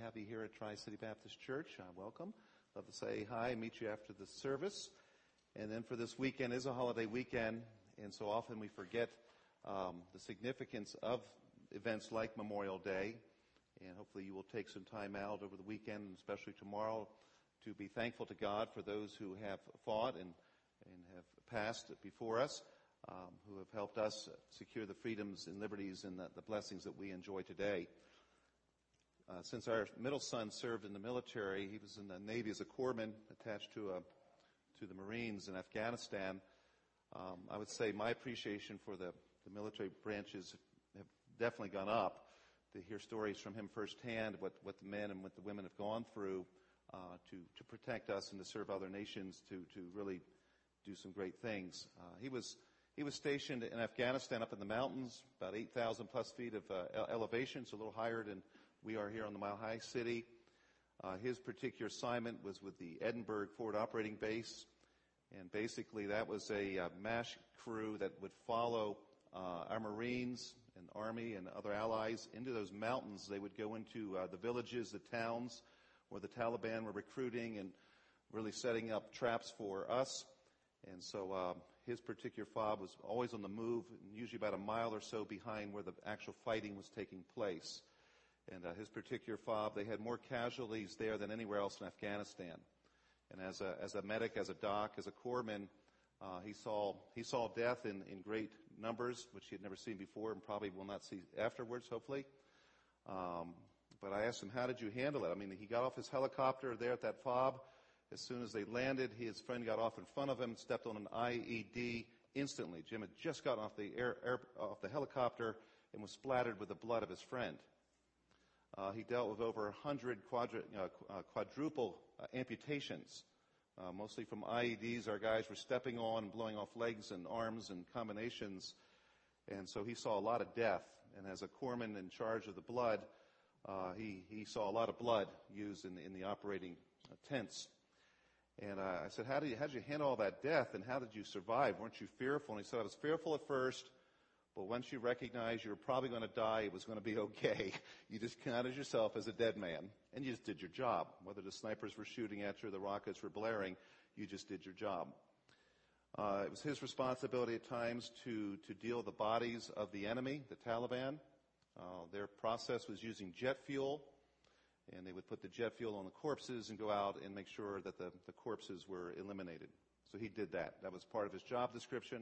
have you here at Tri-City Baptist Church. Welcome. Love to say hi and meet you after the service. And then for this weekend is a holiday weekend, and so often we forget the significance of events like Memorial Day. And hopefully you will take some time out over the weekend, and especially tomorrow, to be thankful to God for those who have fought and have passed before us, who have helped us secure the freedoms and liberties and the blessings that we enjoy today. Since our middle son served in the military, he was in the Navy as a corpsman attached to the Marines in Afghanistan. I would say my appreciation for the military branches have definitely gone up. To hear stories from him firsthand, what the men and what the women have gone through to protect us and to serve other nations, to really do some great things. He was stationed in Afghanistan up in the mountains, about 8,000 plus feet of elevation, so a little higher than we are here on the Mile High City. His particular assignment was with the Edinburgh Forward Operating Base, and basically that was a MASH crew that would follow our Marines and Army and other allies into those mountains. They would go into the villages, the towns where the Taliban were recruiting and really setting up traps for us. And so his particular fob was always on the move, usually about a mile or so behind where the actual fighting was taking place. And his particular fob, they had more casualties there than anywhere else in Afghanistan. And as a medic, as a doc, as a corpsman, he saw death in great numbers, which he had never seen before and probably will not see afterwards, hopefully. But I asked him, how did you handle it? I mean, he got off his helicopter there at that fob. As soon as they landed, his friend got off in front of him, stepped on an IED instantly. Jim had just gotten off the helicopter and was splattered with the blood of his friend. He dealt with over 100 quadruple amputations, mostly from IEDs. Our guys were stepping on and blowing off legs and arms and combinations. And so he saw a lot of death. And as a corpsman in charge of the blood, he saw a lot of blood used in the operating tents. And I said, how did you handle all that death, and how did you survive? Weren't you fearful? And he said, I was fearful at first, but once you recognized you were probably going to die, it was going to be okay. You just counted yourself as a dead man, and you just did your job. Whether the snipers were shooting at you or the rockets were blaring, you just did your job. It was his responsibility at times to deal with the bodies of the enemy, the Taliban. Their process was using jet fuel, and they would put the jet fuel on the corpses and go out and make sure that the corpses were eliminated. So he did that. That was part of his job description.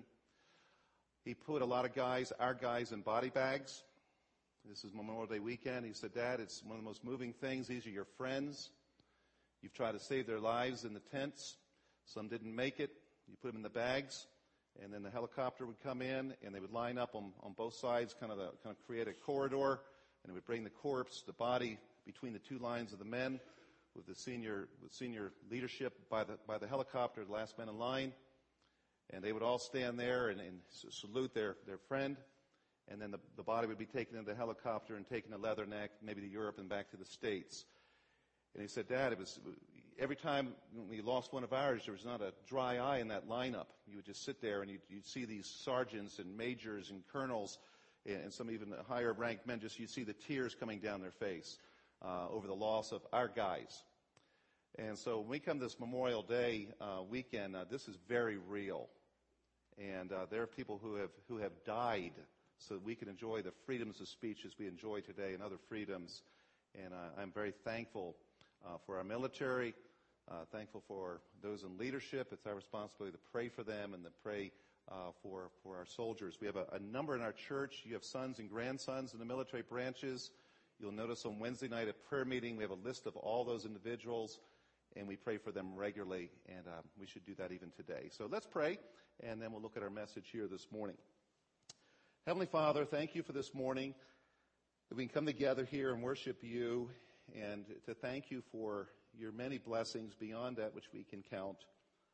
He put a lot of our guys in body bags. This is Memorial Day weekend. He said, Dad, it's one of the most moving things. These are your friends. You've tried to save their lives in the tents. Some didn't make it. You put them in the bags, and then the helicopter would come in, and they would line up on both sides, kind of create a corridor, and it would bring the corpse, the body, between the two lines of the men, with senior leadership by the helicopter, the last men in line. And they would all stand there and salute their friend. And then the body would be taken into the helicopter and taken to Leatherneck, maybe to Europe and back to the States. And he said, Dad, it was every time we lost one of ours, there was not a dry eye in that lineup. You would just sit there and you'd see these sergeants and majors and colonels and some even higher ranked men, you'd see the tears coming down their face over the loss of our guys. And so when we come this Memorial Day weekend, this is very real. And there are people who have died so that we can enjoy the freedoms of speech as we enjoy today and other freedoms. And I'm very thankful for our military, thankful for those in leadership. It's our responsibility to pray for them and to pray for our soldiers. We have a number in our church. You have sons and grandsons in the military branches. You'll notice on Wednesday night at prayer meeting, we have a list of all those individuals, and we pray for them regularly, and we should do that even today. So let's pray, and then we'll look at our message here this morning. Heavenly Father, thank you for this morning, that we can come together here and worship you, and to thank you for your many blessings beyond that which we can count.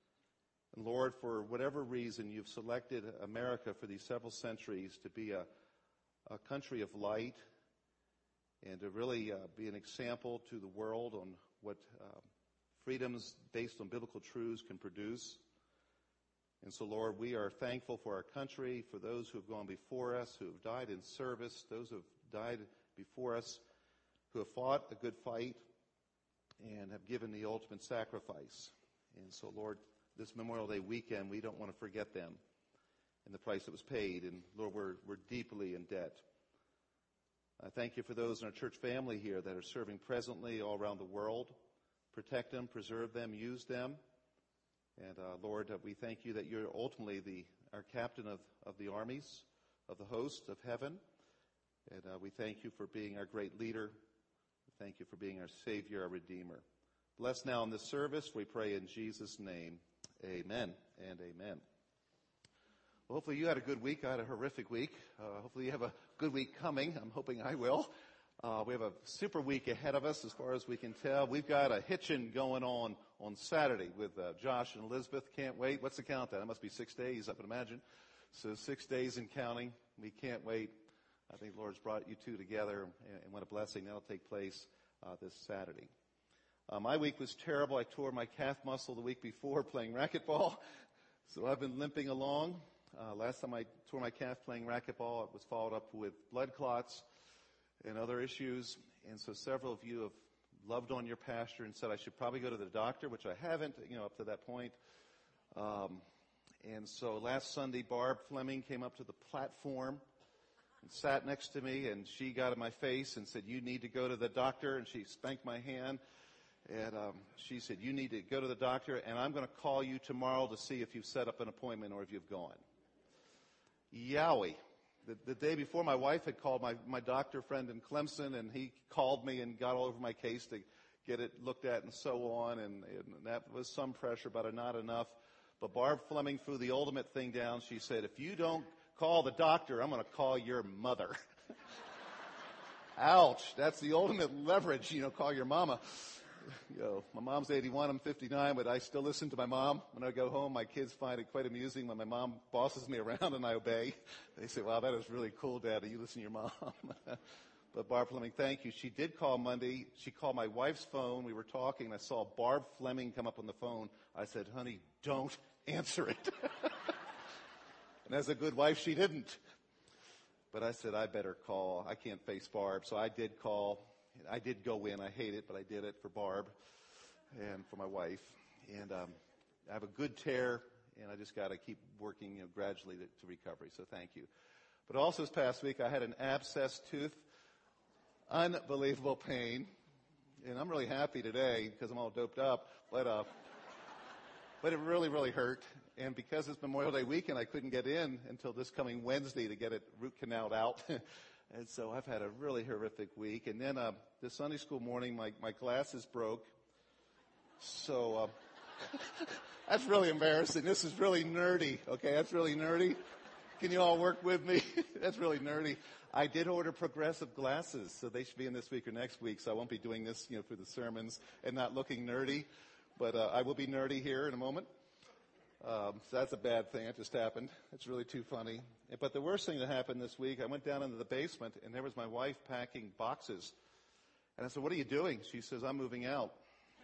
And Lord, for whatever reason, you've selected America for these several centuries to be a country of light, and to really be an example to the world on what freedoms based on biblical truths can produce. And so, Lord, we are thankful for our country, for those who have gone before us, who have died in service, those who have died before us, who have fought a good fight and have given the ultimate sacrifice. And so, Lord, this Memorial Day weekend, we don't want to forget them and the price that was paid. And, Lord, we're deeply in debt. I thank you for those in our church family here that are serving presently all around the world. Protect them, preserve them, use them. And, Lord, we thank you that you're ultimately our captain of the armies, of the hosts of heaven. And we thank you for being our great leader. Thank you for being our Savior, our Redeemer. Bless now in this service, we pray in Jesus' name. Amen and amen. Well, hopefully you had a good week. I had a horrific week. Hopefully you have a good week coming. I'm hoping I will. We have a super week ahead of us as far as we can tell. We've got a hitching going on Saturday with Josh and Elizabeth. Can't wait. What's the countdown? It must be 6 days, I would imagine. So 6 days and counting. We can't wait. I think the Lord's brought you two together, and what a blessing. That'll take place this Saturday. My week was terrible. I tore my calf muscle the week before playing racquetball, so I've been limping along. Last time I tore my calf playing racquetball, it was followed up with blood clots and other issues. And so several of you have loved on your pastor and said I should probably go to the doctor, which I haven't, up to that point. And so last Sunday, Barb Fleming came up to the platform and sat next to me, and she got in my face and said, "You need to go to the doctor." And she spanked my hand, and she said, "You need to go to the doctor, and I'm going to call you tomorrow to see if you've set up an appointment or if you've gone." Yowie. The day before, my wife had called my doctor friend in Clemson, and he called me and got all over my case to get it looked at and so on, and that was some pressure, but not enough. But Barb Fleming threw the ultimate thing down. She said, "If you don't call the doctor, I'm going to call your mother." Ouch. That's the ultimate leverage, call your mama. My mom's 81, I'm 59, but I still listen to my mom. When I go home, my kids find it quite amusing when my mom bosses me around and I obey. They say, "Wow, that is really cool, Daddy. You listen to your mom." But Barb Fleming, thank you. She did call Monday. She called my wife's phone. We were talking, and I saw Barb Fleming come up on the phone. I said, "Honey, don't answer it." And as a good wife, she didn't. But I said, I better call. I can't face Barb. So I did call. I did go in. I hate it, but I did it for Barb and for my wife. And I have a good tear, and I just got to keep working gradually to recovery. So thank you. But also this past week, I had an abscessed tooth. Unbelievable pain. And I'm really happy today because I'm all doped up. But it really, really hurt. And because it's Memorial Day weekend, I couldn't get in until this coming Wednesday to get it root canaled out. And so I've had a really horrific week. And then this Sunday school morning, my glasses broke. So that's really embarrassing. This is really nerdy. Okay, that's really nerdy. Can you all work with me? That's really nerdy. I did order progressive glasses, so they should be in this week or next week. So I won't be doing this, through the sermons and not looking nerdy. But I will be nerdy here in a moment. So that's a bad thing. It just happened. It's really too funny. But the worst thing that happened this week, I went down into the basement, and there was my wife packing boxes. And I said, "What are you doing?" She says, "I'm moving out."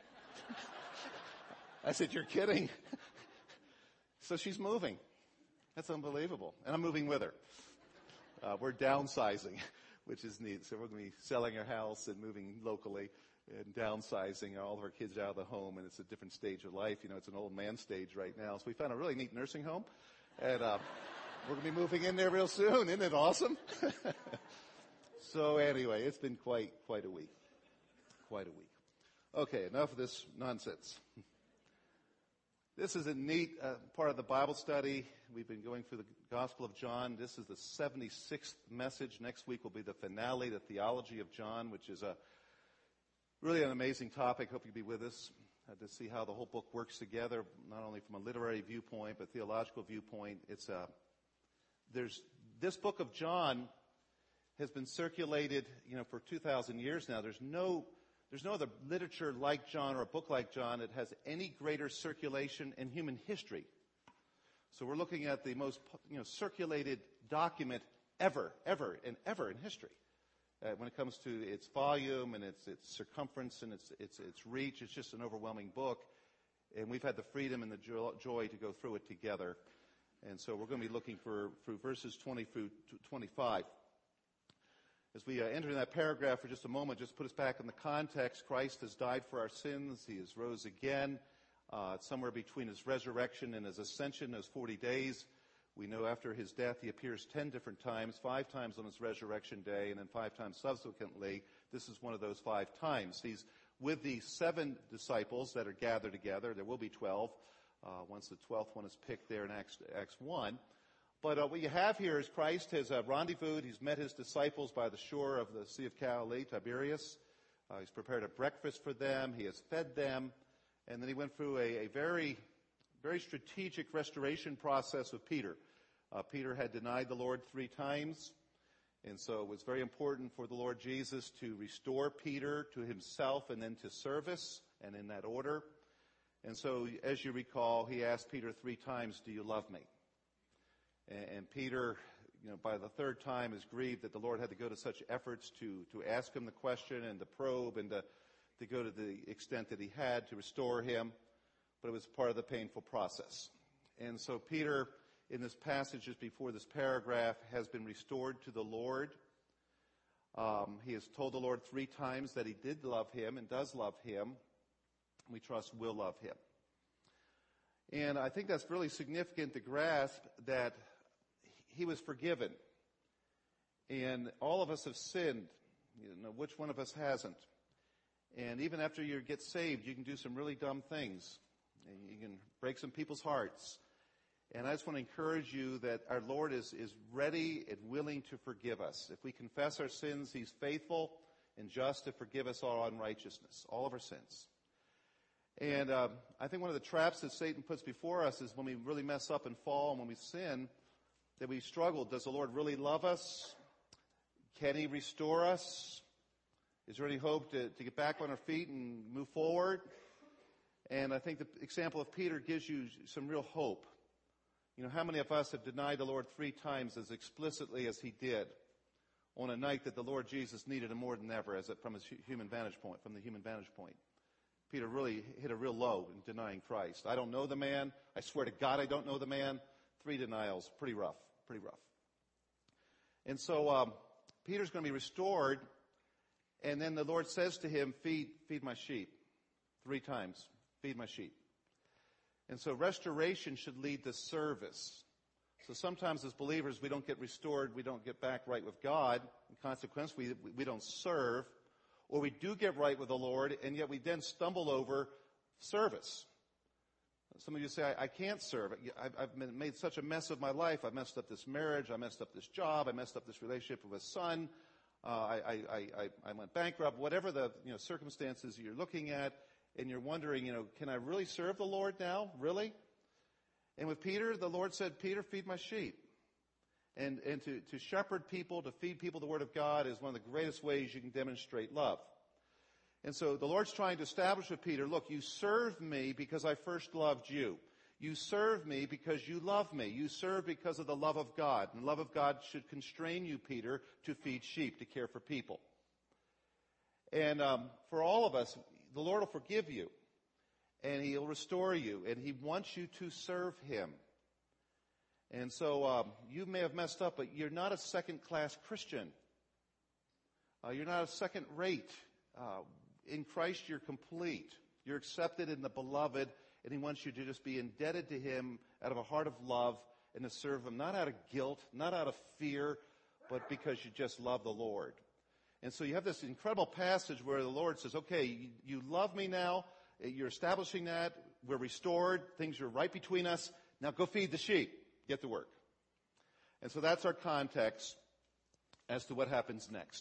I said, "You're kidding." So she's moving. That's unbelievable. And I'm moving with her. We're downsizing, which is neat. So we're going to be selling our house and moving locally and downsizing all of our kids out of the home. And it's a different stage of life. It's an old man stage right now. So we found a really neat nursing home. And we're going to be moving in there real soon. Isn't it awesome? So anyway, it's been quite a week. Quite a week. Okay, enough of this nonsense. This is a neat part of the Bible study. We've been going through the Gospel of John. This is the 76th message. Next week will be the finale, the theology of John, which is really an amazing topic. Hope you'll be with us to see how the whole book works together, not only from a literary viewpoint, but theological viewpoint. This book of John has been circulated, for 2,000 years now. There's no other literature like John or a book like John that has any greater circulation in human history. So we're looking at the most, circulated document ever in history. When it comes to its volume and its circumference and its reach, it's just an overwhelming book. And we've had the freedom and the joy to go through it together. And so we're going to be looking through verses 20 through 25. As we enter in that paragraph for just a moment, just put us back in the context. Christ has died for our sins. He has rose again. Somewhere between his resurrection and his ascension, those 40 days. We know after his death he appears 10 different times, 5 times on his resurrection day, and then 5 times subsequently. This is one of those 5 times. He's with the 7 disciples that are gathered together. There will be 12 once the 12th one is picked there in Acts 1. But what you have here is Christ has rendezvoused. He's met his disciples by the shore of the Sea of Galilee, Tiberias. He's prepared a breakfast for them. He has fed them. And then he went through a very, very strategic restoration process with Peter. Peter had denied the Lord 3 times. And so it was very important for the Lord Jesus to restore Peter to himself and then to service, and in that order. And so, as you recall, he asked Peter 3 times, "Do you love me?" And Peter, by the 3rd time is grieved that the Lord had to go to such efforts to ask him the question and to probe and to go to the extent that he had to restore him. But it was part of the painful process. And so Peter, in this passage just before this paragraph, has been restored to the Lord. He has told the Lord 3 times that he did love him and does love him. We trust will love him. And I think that's really significant to grasp that he was forgiven. And all of us have sinned. Which one of us hasn't? And even after you get saved, you can do some really dumb things. And you can break some people's hearts. And I just want to encourage you that our Lord is ready and willing to forgive us. If we confess our sins, he's faithful and just to forgive us all unrighteousness, all of our sins. And I think one of the traps that Satan puts before us is when we really mess up and fall and when we sin, that we struggle. Does the Lord really love us? Can he restore us? Is there any hope to get back on our feet and move forward? And I think the example of Peter gives you some real hope. How many of us have denied the Lord 3 times as explicitly as he did on a night that the Lord Jesus needed him more than ever from the human vantage point? Peter really hit a real low in denying Christ. I don't know the man. I swear to God I don't know the man. 3 denials, pretty rough. And so Peter's going to be restored, and then the Lord says to him, feed my sheep. 3 times, feed my sheep. And so restoration should lead to service. So sometimes as believers we don't get restored, we don't get back right with God. In consequence, we don't serve. Or we do get right with the Lord, and yet we then stumble over service. Some of you say, I can't serve. I've made such a mess of my life. I messed up this marriage. I messed up this job. I messed up this relationship with a son. I went bankrupt. Whatever the circumstances you're looking at, and you're wondering, can I really serve the Lord now? Really? And with Peter, the Lord said, Peter, feed my sheep. And to shepherd people, to feed people the Word of God is one of the greatest ways you can demonstrate love. And so the Lord's trying to establish with Peter, look, you serve me because I first loved you. You serve me because you love me. You serve because of the love of God. And the love of God should constrain you, Peter, to feed sheep, to care for people. And for all of us, the Lord will forgive you. And he'll restore you. And he wants you to serve him. And so you may have messed up, but you're not a second-class Christian. You're not a second-rate. In Christ, you're complete. You're accepted in the beloved, and he wants you to just be indebted to him out of a heart of love and to serve him, not out of guilt, not out of fear, but because you just love the Lord. And so you have this incredible passage where the Lord says, okay, you love me now. You're establishing that. We're restored. Things are right between us. Now go feed the sheep. Get to work. And so that's our context as to what happens next.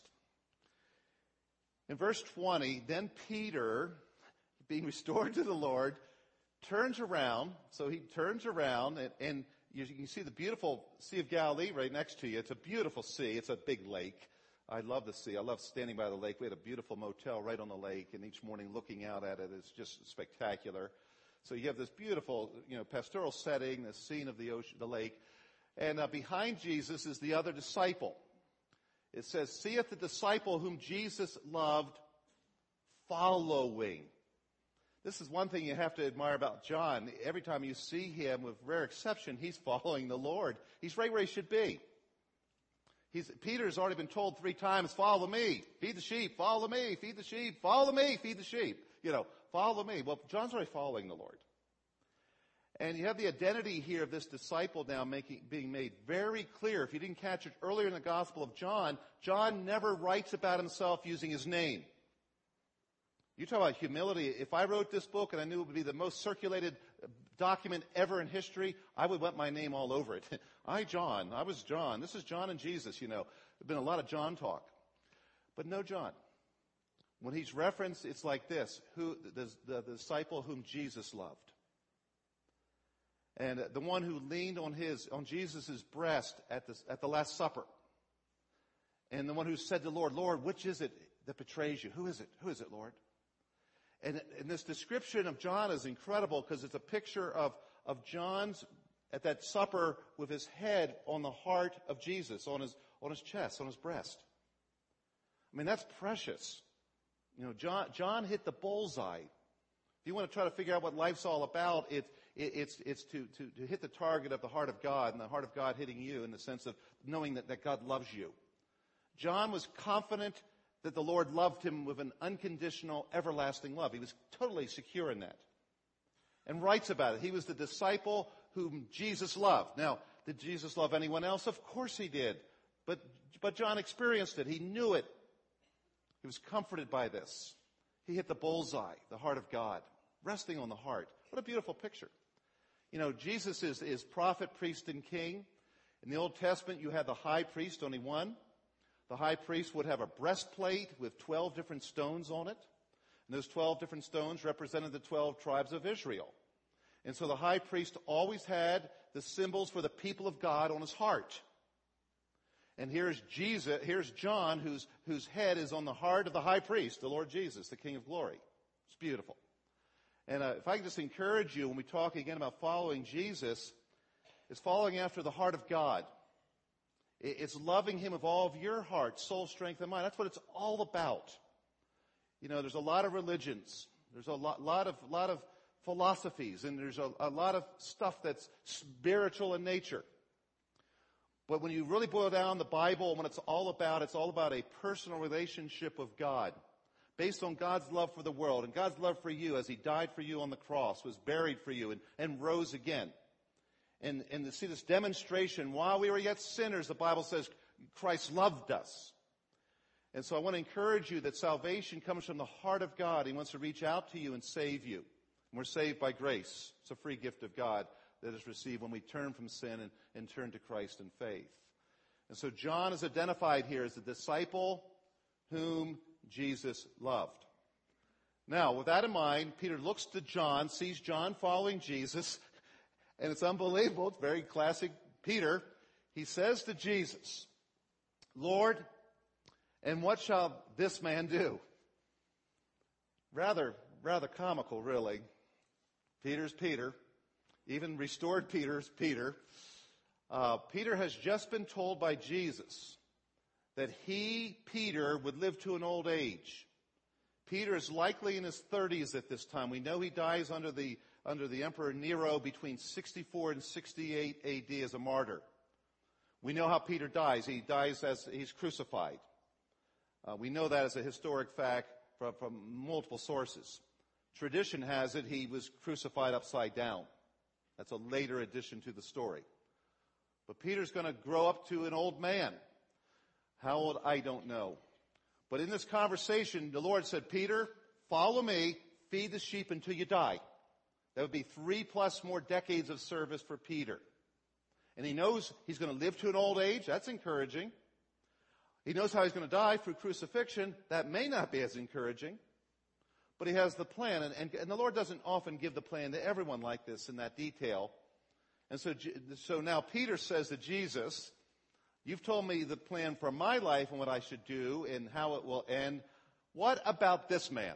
In verse 20, then Peter, being restored to the Lord, turns around. So he turns around, and you can see the beautiful Sea of Galilee right next to you. It's a beautiful sea. It's a big lake. I love the sea. I love standing by the lake. We had a beautiful motel right on the lake, and each morning looking out at it is just spectacular. So you have this beautiful, pastoral setting, the scene of the ocean, the lake. And behind Jesus is the other disciple. It says, seeth the disciple whom Jesus loved following. This is one thing you have to admire about John. Every time you see him, with rare exception, he's following the Lord. He's right where he should be. Peter's already been told 3 times, follow me, feed the sheep, follow me, feed the sheep, follow me, feed the sheep. Follow me. Well, John's already following the Lord. And you have the identity here of this disciple now being made very clear. If you didn't catch it earlier in the Gospel of John, John never writes about himself using his name. You talk about humility. If I wrote this book and I knew it would be the most circulated document ever in history, I would want my name all over it. I was John. This is John and Jesus, There's been a lot of John talk. But no John. When he's referenced, it's like this, the disciple whom Jesus loved. And the one who leaned on Jesus' breast at the Last Supper. And the one who said to the Lord, Lord, which is it that betrays you? Who is it? Who is it, Lord? And this description of John is incredible because it's a picture of John's at that supper with his head on the heart of Jesus, on his chest, on his breast. I mean, that's precious. John hit the bullseye. If you want to try to figure out what life's all about, it's to hit the target of the heart of God, and the heart of God hitting you in the sense of knowing that God loves you. John was confident that the Lord loved him with an unconditional, everlasting love. He was totally secure in that. And writes about it. He was the disciple whom Jesus loved. Now, did Jesus love anyone else? Of course he did. But John experienced it. He knew it. He was comforted by this. He hit the bullseye, the heart of God, resting on the heart. What a beautiful picture. Jesus is prophet, priest, and king. In the Old Testament, you had the high priest, only one. The high priest would have a breastplate with 12 different stones on it. And those 12 different stones represented the 12 tribes of Israel. And so the high priest always had the symbols for the people of God on his heart. And here's John, whose head is on the heart of the high priest, the Lord Jesus, the King of glory. It's beautiful. And if I can just encourage you, when we talk again about following Jesus, it's following after the heart of God. It's loving him with all of your heart, soul, strength, and mind. That's what it's all about. There's a lot of religions. There's a lot of philosophies, and there's a lot of stuff that's spiritual in nature. But when you really boil down the Bible, what it's all about a personal relationship with God, based on God's love for the world and God's love for you as he died for you on the cross, was buried for you, and rose again. And to see this demonstration, while we were yet sinners, the Bible says Christ loved us. And so I want to encourage you that salvation comes from the heart of God. He wants to reach out to you and save you. And we're saved by grace. It's a free gift of God that is received when we turn from sin and turn to Christ in faith. And so John is identified here as the disciple whom Jesus loved. Now, with that in mind, Peter looks to John, sees John following Jesus, and it's unbelievable. It's very classic Peter. He says to Jesus, Lord, and what shall this man do? Rather comical, really. Peter's Peter. Even restored Peter's Peter. Peter has just been told by Jesus that he, Peter, would live to an old age. Peter is likely in his 30s at this time. We know he dies under the Emperor Nero between 64 and 68 AD as a martyr. We know how Peter dies. He dies as he's crucified. We know that as a historic fact from multiple sources. Tradition has it he was crucified upside down. That's a later addition to the story. But Peter's going to grow up to an old man. How old, I don't know. But in this conversation, the Lord said, Peter, follow me, feed the sheep until you die. That would be 3+ more decades of service for Peter. And he knows he's going to live to an old age. That's encouraging. He knows how he's going to die through crucifixion. That may not be as encouraging. But he has the plan. And the Lord doesn't often give the plan to everyone like this in that detail. And so now Peter says to Jesus, you've told me the plan for my life and what I should do and how it will end. What about this man?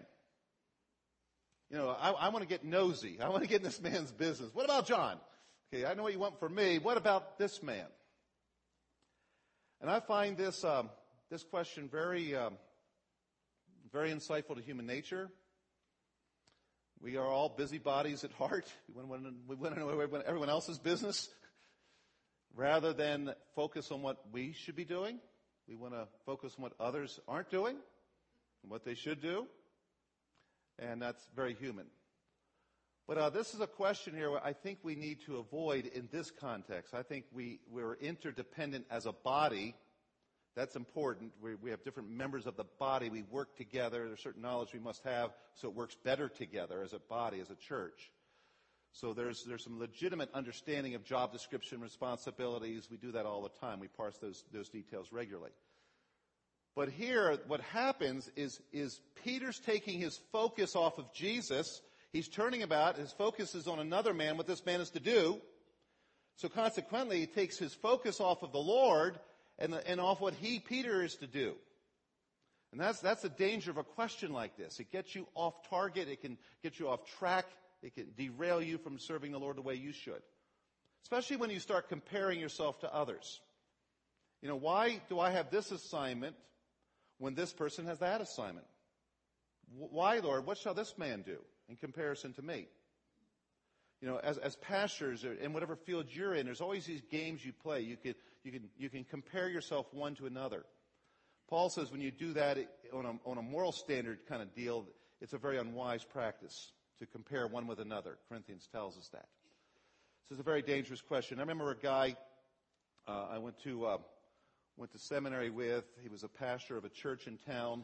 I want to get nosy. I want to get in this man's business. What about John? Okay, I know what you want from me. What about this man? And I find this question very insightful to human nature. We are all busybodies at heart. We want to know everyone else's business rather than focus on what we should be doing. We want to focus on what others aren't doing and what they should do. And that's very human. But this is a question here where I think we need to avoid in this context. I think we're interdependent as a body. That's important. We have different members of the body. We work together. There's certain knowledge we must have so it works better together as a body, as a church. So there's some legitimate understanding of job description, responsibilities. We do that all the time. We parse those details regularly. But here, what happens is Peter's taking his focus off of Jesus. He's turning about. His focus is on another man, what this man is to do. So consequently, he takes his focus off of the Lord and off what Peter, is to do. And that's the danger of a question like this. It gets you off target. It can get you off track. It can derail you from serving the Lord the way you should. Especially when you start comparing yourself to others. Why do I have this assignment when this person has that assignment? Why, Lord? What shall this man do in comparison to me? As pastors, in whatever field you're in, there's always these games you play. You can compare yourself one to another. Paul says when you do that on a moral standard kind of deal, it's a very unwise practice to compare one with another. Corinthians tells us that. This is a very dangerous question. I remember a guy I went to seminary with. He was a pastor of a church in town.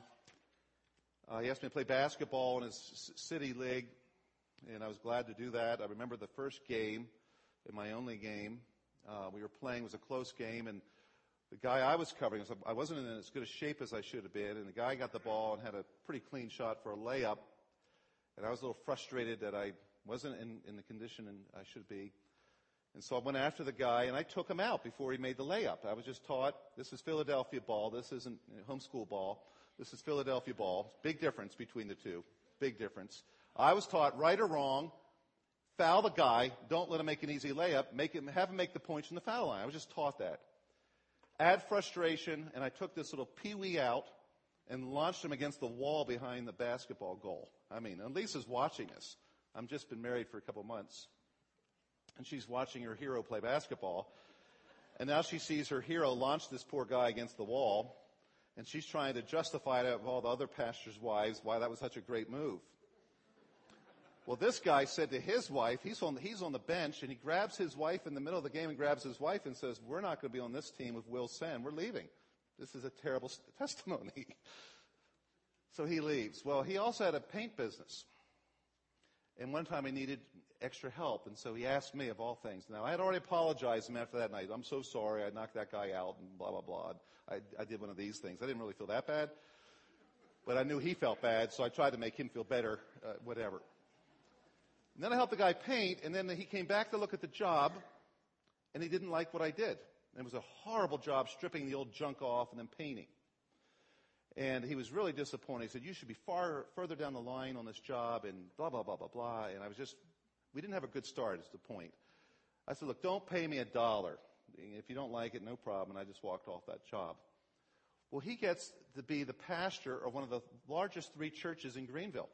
He asked me to play basketball in his city league, and I was glad to do that. I remember the first game, and my only game, we were playing. It was a close game, and the guy I was covering, I wasn't in as good a shape as I should have been, and the guy got the ball and had a pretty clean shot for a layup, and I was a little frustrated that I wasn't in the condition I should be. And so I went after the guy, and I took him out before he made the layup. I was just taught, this is Philadelphia ball. This isn't homeschool ball. This is Philadelphia ball. Big difference between the two. Big difference. I was taught, right or wrong, foul the guy. Don't let him make an easy layup. Have him make the points in the foul line. I was just taught that. Add frustration, and I took this little peewee out and launched him against the wall behind the basketball goal. I mean, and Lisa's watching this. I've just been married for a couple months. And she's watching her hero play basketball. And now she sees her hero launch this poor guy against the wall. And she's trying to justify to all the other pastors' wives why that was such a great move. Well, this guy said to his wife, he's on the bench, and he grabs his wife in the middle of the game and grabs his wife and says, we're not going to be on this team with Will Sen. We're leaving. This is a terrible testimony. So he leaves. Well, he also had a paint business. And one time he needed extra help, and so he asked me, of all things. Now, I had already apologized to him after that night. I'm so sorry. I knocked that guy out and blah, blah, blah. I did one of these things. I didn't really feel that bad, but I knew he felt bad, so I tried to make him feel better, whatever. And then I helped the guy paint, and then he came back to look at the job, and he didn't like what I did. And it was a horrible job stripping the old junk off and then painting. And he was really disappointed. He said, you should be further down the line on this job, and blah, blah, blah, blah, blah. And we didn't have a good start is the point. I said, look, don't pay me $1. If you don't like it, no problem. And I just walked off that job. Well, he gets to be the pastor of one of the largest 3 churches in Greenville.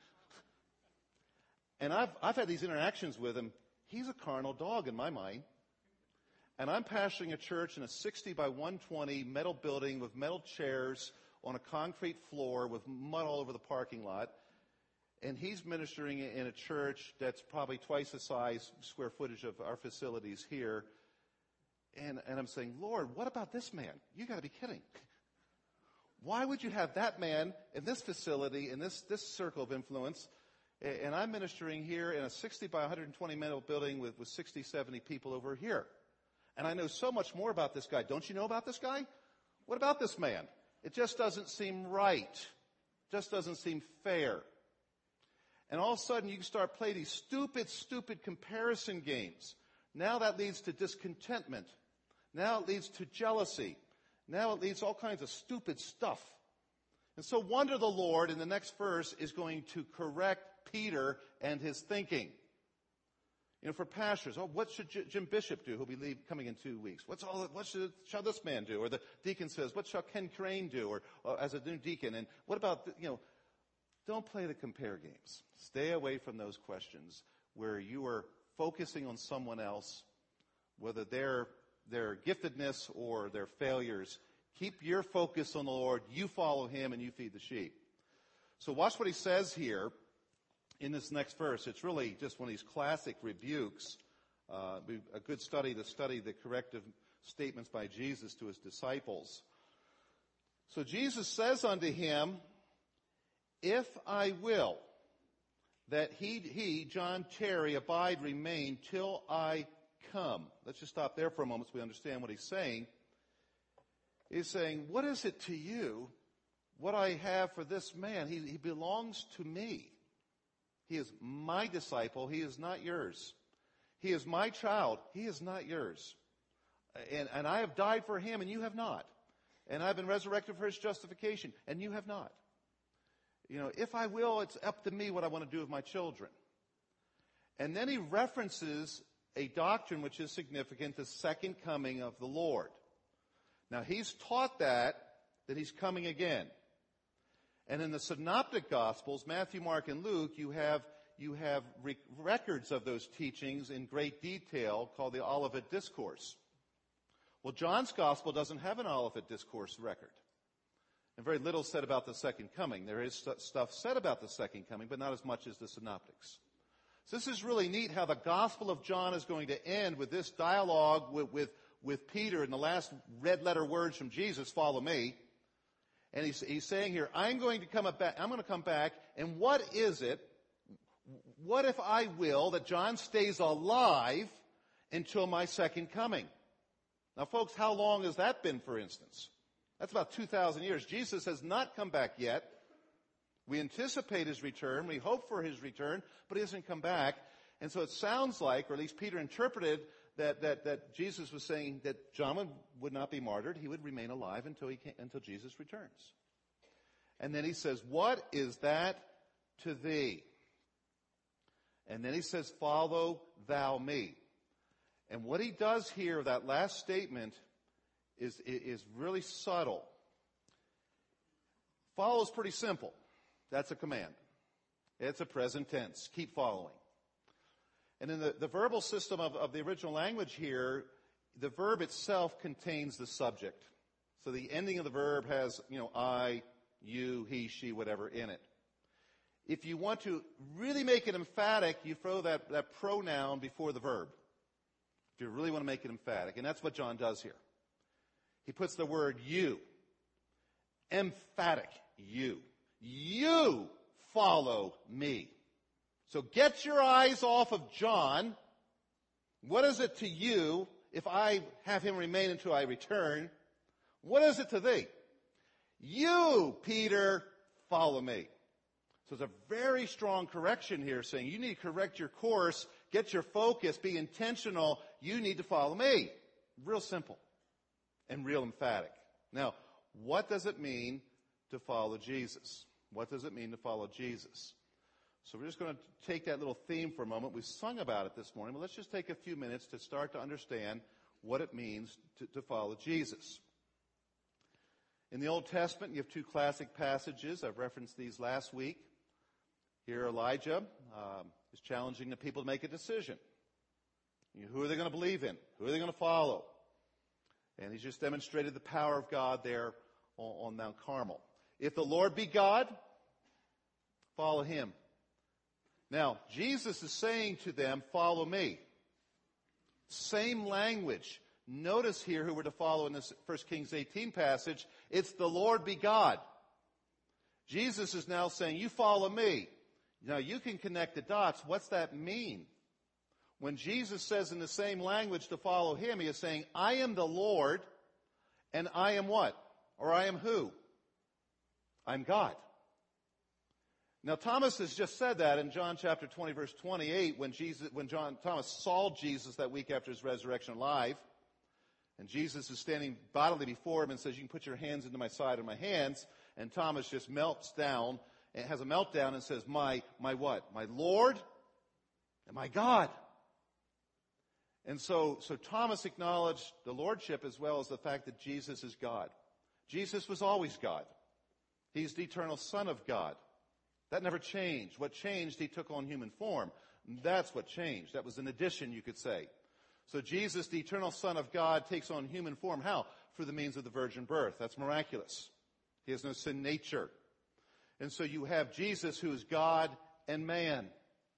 And I've had these interactions with him. He's a carnal dog in my mind. And I'm pastoring a church in a 60 by 120 metal building with metal chairs on a concrete floor with mud all over the parking lot. And he's ministering in a church that's probably twice the size, square footage of our facilities here. And I'm saying, Lord, what about this man? You got to be kidding. Why would you have that man in this facility, in this circle of influence? And I'm ministering here in a 60 by 120 metal building with 60, 70 people over here. And I know so much more about this guy. Don't you know about this guy? What about this man? It just doesn't seem right. Just doesn't seem fair. And all of a sudden, you can start playing these stupid comparison games. Now that leads to discontentment. Now it leads to jealousy. Now it leads to all kinds of stupid stuff. And so wonder the Lord in the next verse is going to correct Peter and his thinking. For pastors, what should Jim Bishop do, who'll be coming in 2 weeks? What shall this man do? Or the deacon says, what shall Ken Crane do? Or as a new deacon? And what about, don't play the compare games. Stay away from those questions where you are focusing on someone else, whether their giftedness or their failures. Keep your focus on the Lord. You follow him and you feed the sheep. So watch what he says here in this next verse. It's really just one of these classic rebukes. Be a good study to study the corrective statements by Jesus to his disciples. So Jesus says unto him, if I will that he, John, tarry, abide, remain, till I come. Let's just stop there for a moment so we understand what he's saying. He's saying, what is it to you, what I have for this man? He belongs to me. He is my disciple. He is not yours. He is my child. He is not yours. And I have died for him, and you have not. And I've been resurrected for his justification, and you have not. You know, if I will, it's up to me what I want to do with my children. And then he references a doctrine which is significant, the second coming of the Lord. Now, he's taught that he's coming again. And in the synoptic gospels, Matthew, Mark, and Luke, you have records of those teachings in great detail called the Olivet Discourse. Well, John's gospel doesn't have an Olivet Discourse record. And very little said about the second coming. There is stuff said about the second coming, but not as much as the synoptics. So this is really neat how the Gospel of John is going to end with this dialogue with Peter and the last red letter words from Jesus, follow me. And he's saying here, I'm going to come back, and what is it? What if I will that John stays alive until my second coming? Now, folks, how long has that been, for instance? That's about 2,000 years. Jesus has not come back yet. We anticipate his return. We hope for his return, but he hasn't come back. And so it sounds like, or at least Peter interpreted, that Jesus was saying that John would not be martyred. He would remain alive until Jesus returns. And then he says, what is that to thee? And then he says, follow thou me. And what he does here, that last statement, is really subtle. Follow is pretty simple. That's a command. It's a present tense. Keep following. And in the verbal system of the original language here, the verb itself contains the subject. So the ending of the verb has, I, you, he, she, whatever in it. If you want to really make it emphatic, you throw that pronoun before the verb. If you really want to make it emphatic. And that's what John does here. He puts the word you. Emphatic you. You follow me. So get your eyes off of John. What is it to you if I have him remain until I return? What is it to thee? You, Peter, follow me. So it's a very strong correction here saying you need to correct your course, get your focus, be intentional. You need to follow me. Real simple and real emphatic. Now, what does it mean to follow Jesus? What does it mean to follow Jesus? So we're just going to take that little theme for a moment. We sung about it this morning, but let's just take a few minutes to start to understand what it means to follow Jesus. In the Old Testament, you have two classic passages. I've referenced these last week. Here, Elijah is challenging the people to make a decision. Who are they going to believe in? Who are they going to follow? And he's just demonstrated the power of God there on Mount Carmel. If the Lord be God, follow him. Now, Jesus is saying to them, follow me. Same language. Notice here who we're to follow in this 1 Kings 18 passage. It's the Lord be God. Jesus is now saying, you follow me. Now, you can connect the dots. What's that mean? When Jesus says in the same language to follow him, he is saying, I am the Lord, and I am what? Or I am who? I'm God. Now, Thomas has just said that in John chapter 20, verse 28, when Thomas saw Jesus that week after his resurrection alive, and Jesus is standing bodily before him and says, you can put your hands into my side and my hands, and Thomas just melts down, and has a meltdown and says, my what? My Lord and my God. And so Thomas acknowledged the lordship as well as the fact that Jesus is God. Jesus was always God. He's the eternal Son of God. That never changed. What changed, he took on human form. That's what changed. That was an addition, you could say. So Jesus, the eternal Son of God, takes on human form. How? through the means of the virgin birth. That's miraculous. He has no sin nature. And so you have Jesus, who is God and man.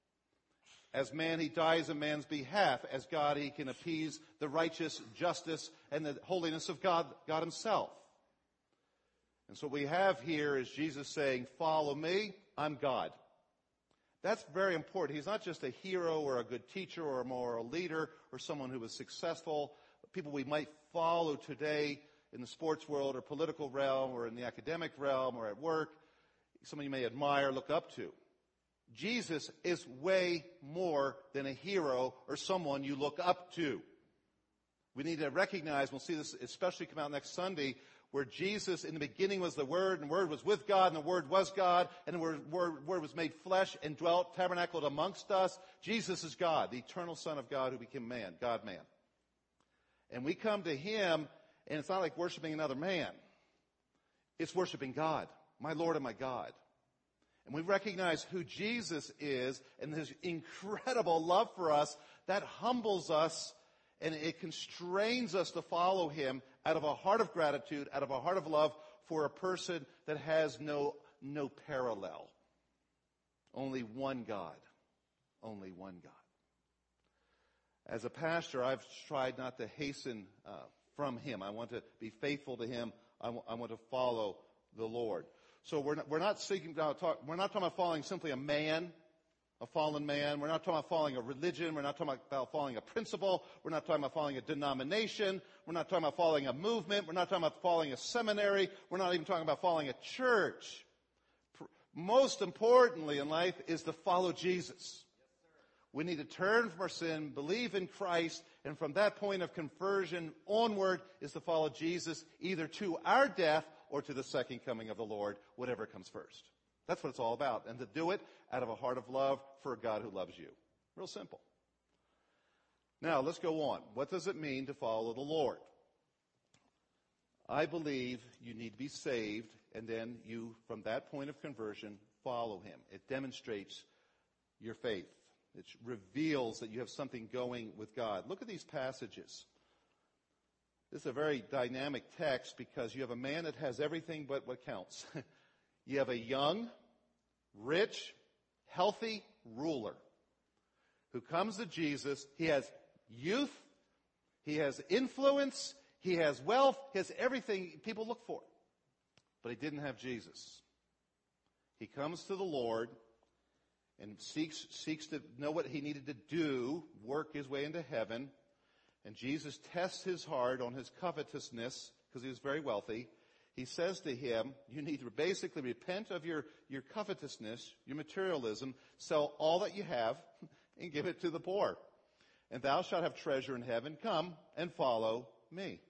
As man, he dies on man's behalf. As God, he can appease the righteous justice and the holiness of God himself. And so what we have here is Jesus saying, follow me, I'm God. That's very important. He's not just a hero or a good teacher or a moral leader or someone who was successful. People we might follow today in the sports world or political realm or in the academic realm or at work. Someone you may admire, look up to. Jesus is way more than a hero or someone you look up to. We need to recognize, we'll see this especially come out next Sunday, where Jesus in the beginning was the Word, and the Word was with God, and the Word was God, and the Word was made flesh and dwelt, tabernacled amongst us. Jesus is God, the eternal Son of God who became man, God-man. And we come to Him, and it's not like worshiping another man. It's worshiping God, my Lord and my God. And we recognize who Jesus is and His incredible love for us. That humbles us and it constrains us to follow Him out of a heart of gratitude, out of a heart of love for a person that has no parallel. Only one God. Only one God. As a pastor, I've tried not to hasten from Him. I want to be faithful to Him. I want to follow the Lord. So we're not talking about following simply a man, a fallen man. We're not talking about following a religion. We're not talking about following a principle. We're not talking about following a denomination. We're not talking about following a movement. We're not talking about following a seminary. We're not even talking about following a church. Most importantly in life is to follow Jesus. We need to turn from our sin, believe in Christ, and from that point of conversion onward is to follow Jesus either to our death or to the second coming of the Lord, whatever comes first. That's what it's all about. And to do it out of a heart of love for a God who loves you. Real simple. Now, let's go on. What does it mean to follow the Lord? I believe you need to be saved, and then you, from that point of conversion, follow Him. It demonstrates your faith. It reveals that you have something going with God. Look at these passages. This is a very dynamic text because you have a man that has everything but what counts. You have a young, rich, healthy ruler who comes to Jesus. He has youth, he has influence, he has wealth, he has everything people look for. But he didn't have Jesus. He comes to the Lord and seeks to know what he needed to do, work his way into heaven. And Jesus tests his heart on his covetousness because he was very wealthy. He says to him, you need to basically repent of your covetousness, your materialism, sell all that you have and give it to the poor. And thou shalt have treasure in heaven. Come and follow me.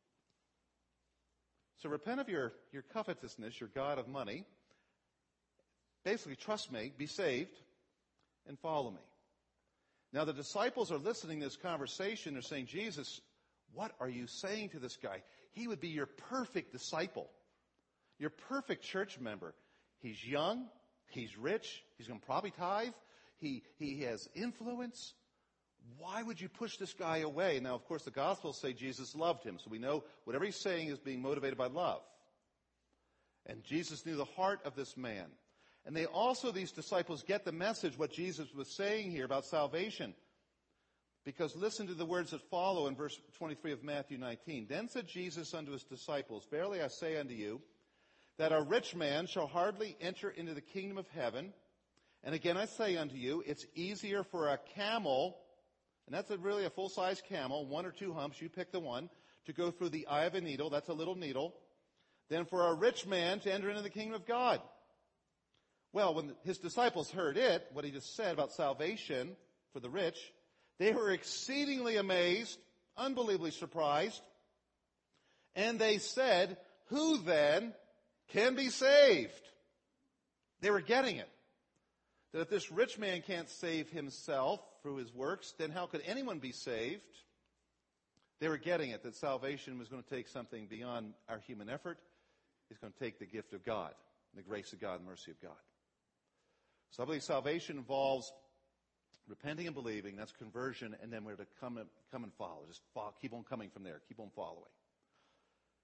So repent of your covetousness, your god of money. Basically, trust me, be saved, and follow me. Now, the disciples are listening to this conversation. They're saying, Jesus, what are you saying to this guy? He would be your perfect disciple, your perfect church member. He's young. He's rich. He's going to probably tithe. He has influence. Why would you push this guy away? Now, of course, the Gospels say Jesus loved him. So we know whatever he's saying is being motivated by love. And Jesus knew the heart of this man. And they also, these disciples, get the message, what Jesus was saying here about salvation. Because listen to the words that follow in verse 23 of Matthew 19. Then said Jesus unto his disciples, verily I say unto you, that a rich man shall hardly enter into the kingdom of heaven. And again I say unto you, it's easier for a camel, and that's really a full-size camel, 1 or 2 humps, you pick the one, to go through the eye of a needle, that's a little needle, than for a rich man to enter into the kingdom of God. Well, when his disciples heard it, what he just said about salvation for the rich, they were exceedingly amazed, unbelievably surprised, and they said, who then can be saved? They were getting it. That if this rich man can't save himself through his works, then how could anyone be saved? They were getting it, that salvation was going to take something beyond our human effort. It's going to take the gift of God, the grace of God, the mercy of God. So I believe salvation involves repenting and believing. That's conversion. And then we're to come and follow. Just follow, keep on coming from there. Keep on following.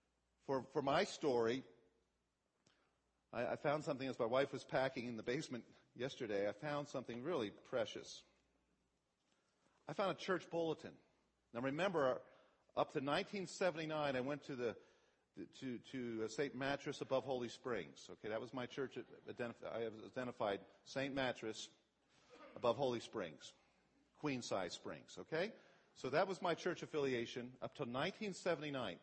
For my story, I found something as my wife was packing in the basement yesterday. I found something really precious. I found a church bulletin. Now remember, up to 1979, I went to St. Mattress above Holy Springs. Okay, that was my church. I identified St. Mattress above Holy Springs, Queen Size Springs. Okay, so that was my church affiliation up to 1979.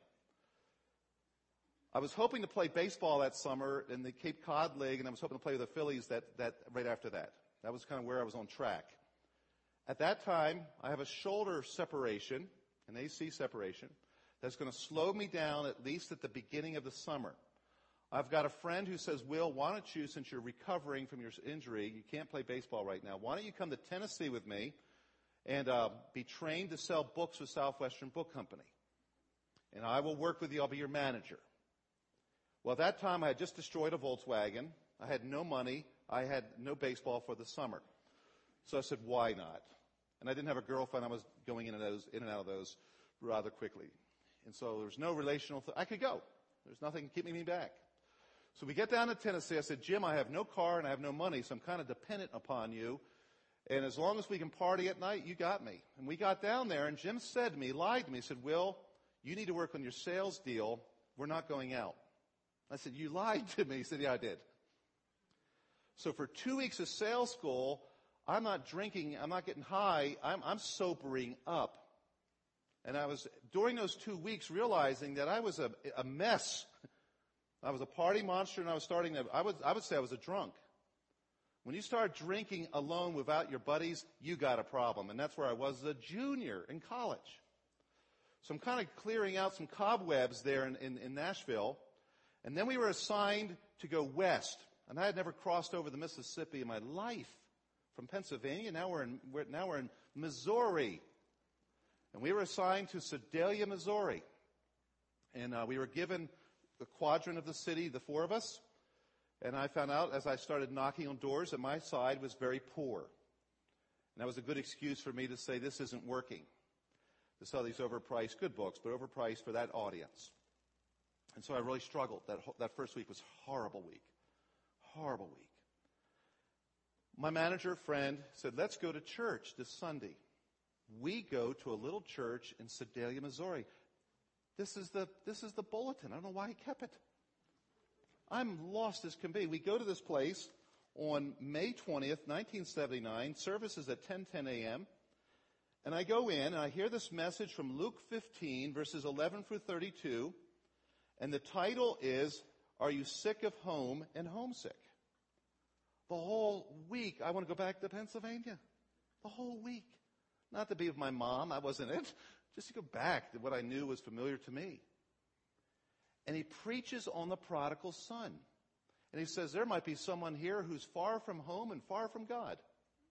I was hoping to play baseball that summer in the Cape Cod League, and I was hoping to play with the Phillies that right after that. That was kind of where I was on track. At that time, I have a shoulder separation, an AC separation, that's going to slow me down at least at the beginning of the summer. I've got a friend who says, Will, why don't you, since you're recovering from your injury, you can't play baseball right now, why don't you come to Tennessee with me and be trained to sell books with Southwestern Book Company? And I will work with you. I'll be your manager. Well, at that time, I had just destroyed a Volkswagen. I had no money. I had no baseball for the summer. So I said, why not? And I didn't have a girlfriend. I was going in and out of those rather quickly. And so there was no relational I could go. There's nothing keeping me back. So we get down to Tennessee. I said, Jim, I have no car and I have no money, so I'm kind of dependent upon you. And as long as we can party at night, you got me. And we got down there, and Jim said to me, lied to me, he said, Will, you need to work on your sales deal. We're not going out. I said, you lied to me. He said, yeah, I did. So for 2 weeks of sales school, I'm not drinking, I'm not getting high, I'm sobering up. And I was, during those 2 weeks, realizing that I was a mess. I was a party monster, and I would say I was a drunk. When you start drinking alone without your buddies, you got a problem. And that's where I was as a junior in college. So I'm kind of clearing out some cobwebs there in Nashville. And then we were assigned to go west. And I had never crossed over the Mississippi in my life from Pennsylvania. Now we're in Missouri. And we were assigned to Sedalia, Missouri. And we were given the quadrant of the city, the four of us. And I found out as I started knocking on doors that my side was very poor. And that was a good excuse for me to say, this isn't working. To sell these overpriced, good books, but overpriced for that audience. And so I really struggled. That first week was a horrible week. Horrible week. My manager friend said, let's go to church this Sunday. We go to a little church in Sedalia, Missouri. This is the bulletin. I don't know why he kept it. I'm lost as can be. We go to this place on May 20th, 1979. Service is at 10:10 a.m. And I go in and I hear this message from Luke 15, verses 11 through 32. And the title is, Are You Sick of Home and Homesick? The whole week, I want to go back to Pennsylvania. The whole week. Not to be with my mom, I wasn't it. Just to go back to what I knew was familiar to me. And he preaches on the prodigal son. And he says, there might be someone here who's far from home and far from God.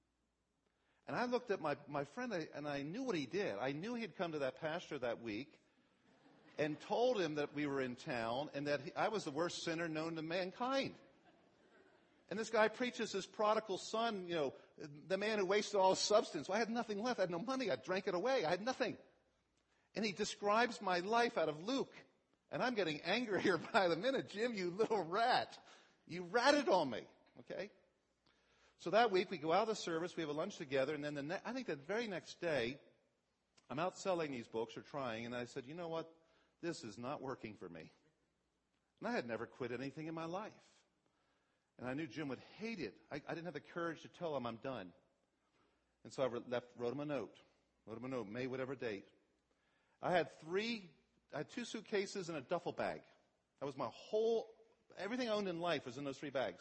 And I looked at my friend, and I knew what he did. I knew he had come to that pastor that week and told him that we were in town and that I was the worst sinner known to mankind. And this guy preaches his prodigal son, the man who wasted all his substance. Well, I had nothing left. I had no money. I drank it away. I had nothing. And he describes my life out of Luke. And I'm getting angrier by the minute. Jim, you little rat. You ratted on me. Okay? So that week we go out of the service. We have a lunch together. And then I think the very next day, I'm out selling these books or trying. And I said, you know what? This is not working for me. And I had never quit anything in my life. And I knew Jim would hate it. I didn't have the courage to tell him I'm done. And so I wrote him a note. May whatever date. I had 2 suitcases and a duffel bag. That was everything I owned in life was in those 3 bags.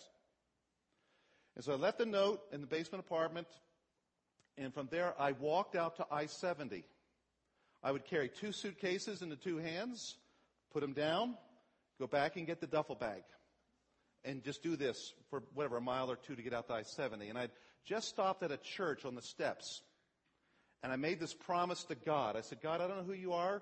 And so I left a note in the basement apartment, and from there I walked out to I-70. I would carry 2 suitcases in the 2 hands, put them down, go back and get the duffel bag, and just do this for a mile or 2 to get out to I-70. And I'd just stopped at a church on the steps, and I made this promise to God. I said, God, I don't know who you are,